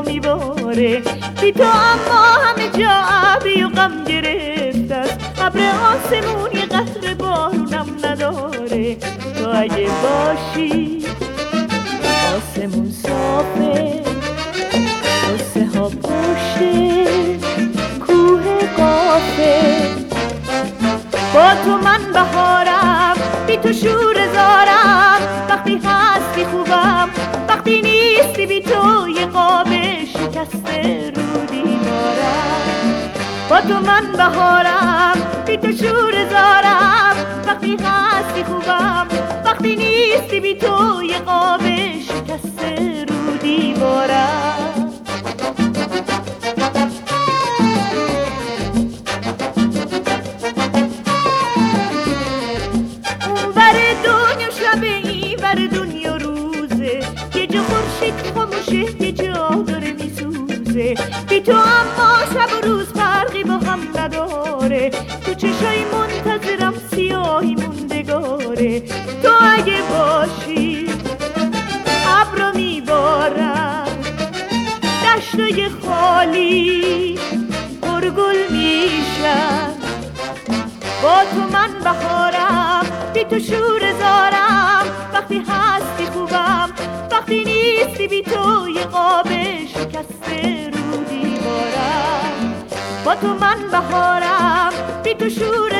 تو میباره. بی تو اما همه جا ابری و غم گرفته است، ابر آسمون یه قطره بارونم نداره. تو اگه باشی آسمون صافه، قصه ها پشته کوه قافه. با تو من بهارم، بی تو شور زارم. وقتی هستی خوبم، وقتی نیستی بی تو یه قاب شکسته رو دیوارم. با تو من بهارم، بی تو شور زارم. وقتی هستی خوبم، وقتی نیستی بی تو یه قاب شکسته رو دیوارم. بر دنیا روزه، یه جا خورشید خاموشه، یه جا داره میسوزه. بی تو اما شب و روز فرقی با هم نداره. تو چشای منتظرم سیاهی موندگاره. تو اگه باشی ابرو میبارم، دشتای خالی پرگل میشن. با تو من بهارم، بی تو شور زارم. وقتی هستی خوبم، وقتی نیستی بی تو یه قاب شکسته رو دیوارم. با تو من بهارم، بی تو شور